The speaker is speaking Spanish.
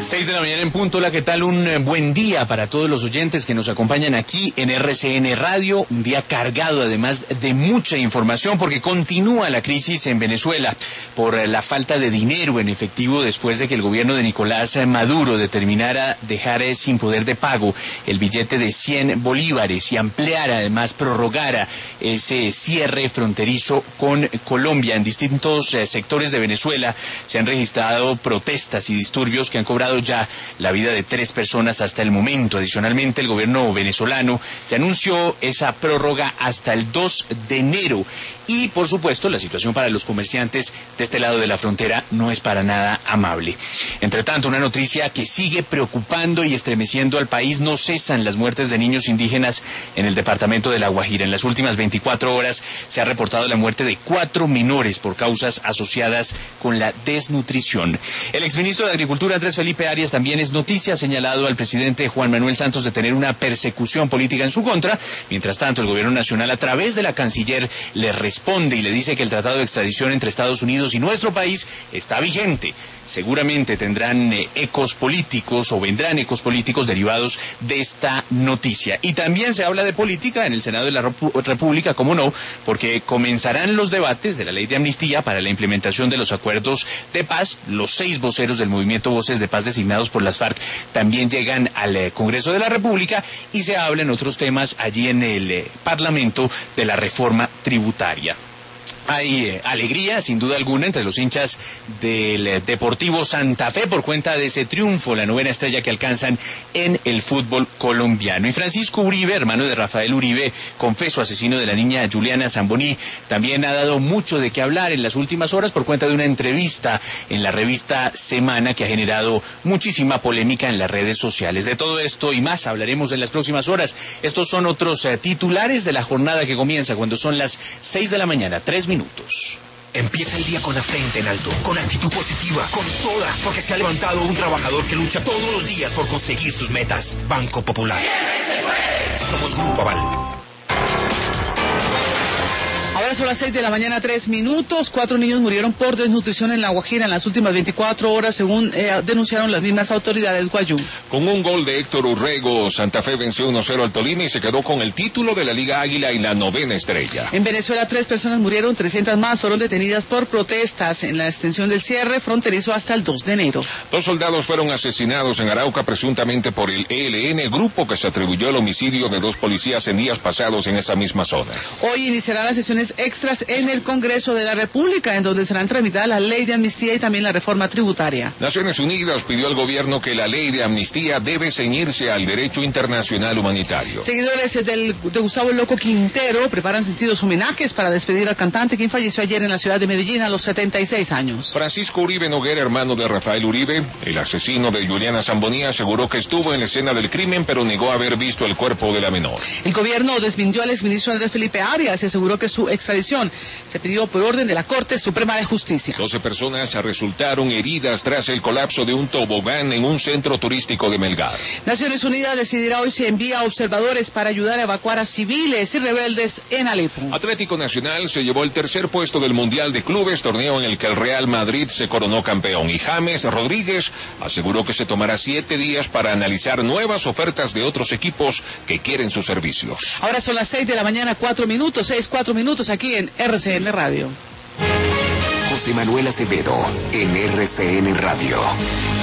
6 de la mañana en punto. Hola, ¿qué tal? Un buen día para todos los oyentes que nos acompañan aquí en RCN Radio. Un día cargado además de mucha información porque continúa la crisis en Venezuela por la falta de dinero en efectivo después de que el gobierno de Nicolás Maduro determinara dejar sin poder de pago el billete de 100 bolívares y ampliara, además prorrogara ese cierre fronterizo con Colombia. En distintos sectores de Venezuela se han registrado protestas y disturbios que han cobrado ya la vida de 3 personas hasta el momento. Adicionalmente, el gobierno venezolano ya anunció esa prórroga hasta el 2 de enero. Y, por supuesto, la situación para los comerciantes de este lado de la frontera no es para nada amable. Entre tanto, una noticia que sigue preocupando y estremeciendo al país: no cesan las muertes de niños indígenas en el departamento de La Guajira. En las últimas 24 horas se ha reportado la muerte de 4 menores por causas asociadas con la desnutrición. El exministro de Agricultura, Andrés Felipe Arias, también es noticia. Ha señalado al presidente Juan Manuel Santos de tener una persecución política en su contra. Mientras tanto, el gobierno nacional, a través de la canciller, le responde y le dice que el tratado de extradición entre Estados Unidos y nuestro país está vigente. Seguramente tendrán ecos políticos o vendrán ecos políticos derivados de esta noticia. Y también se habla de política en el Senado de la República, ¿cómo no? Porque comenzarán los debates de la ley de amnistía para la implementación de los acuerdos de paz. Los 6 voceros del movimiento Voces de Paz designados por las FARC también llegan al Congreso de la República y se hablan otros temas allí en el Parlamento de la reforma tributaria. Hay alegría, sin duda alguna, entre los hinchas del Deportivo Santa Fe por cuenta de ese triunfo, la 9ª estrella que alcanzan en el fútbol colombiano. Y Francisco Uribe, hermano de Rafael Uribe, confeso asesino de la niña Juliana Zamboní, también ha dado mucho de qué hablar en las últimas horas por cuenta de una entrevista en la revista Semana que ha generado muchísima polémica en las redes sociales. De todo esto y más hablaremos en las próximas horas. Estos son otros titulares de la jornada que comienza cuando son las 6 de la mañana, 3 minutos. Empieza el día con la frente en alto, con actitud positiva, con toda, porque se ha levantado un trabajador que lucha todos los días por conseguir sus metas. Banco Popular. Somos Grupo Aval. Ahora son las 6 de la mañana, 3 minutos. 4 niños murieron por desnutrición en La Guajira en las últimas 24 horas, según denunciaron las mismas autoridades guayú. Con un gol de Héctor Urrego, Santa Fe venció 1-0 al Tolima y se quedó con el título de la Liga Águila y la 9ª estrella. En Venezuela, 3 personas murieron, 300 más fueron detenidas por protestas en la extensión del cierre fronterizo hasta el 2 de enero. 2 soldados fueron asesinados en Arauca, presuntamente por el ELN, el grupo que se atribuyó el homicidio de 2 policías en días pasados en esa misma zona. Hoy iniciará las sesiones extras en el Congreso de la República, en donde serán tramitadas la ley de amnistía y también la reforma tributaria. Naciones Unidas pidió al gobierno que la ley de amnistía debe ceñirse al derecho internacional humanitario. Seguidores de Gustavo El Loco Quintero preparan sentidos homenajes para despedir al cantante, quien falleció ayer en la ciudad de Medellín a los 76 años. Francisco Uribe Noguera, hermano de Rafael Uribe, el asesino de Juliana Zamboní, aseguró que estuvo en la escena del crimen, pero negó haber visto el cuerpo de la menor. El gobierno desmintió al exministro Andrés Felipe Arias y aseguró que su extradición se pidió por orden de la Corte Suprema de Justicia. 12 personas resultaron heridas tras el colapso de un tobogán en un centro turístico de Melgar. Naciones Unidas decidirá hoy si envía observadores para ayudar a evacuar a civiles y rebeldes en Alepo. Atlético Nacional se llevó el 3er puesto del Mundial de Clubes, torneo en el que el Real Madrid se coronó campeón. Y James Rodríguez aseguró que se tomará 7 días para analizar nuevas ofertas de otros equipos que quieren sus servicios. Ahora son las 6 de la mañana, 4 minutos, 4 minutos aquí en RCN Radio. José Manuel Acevedo en RCN Radio.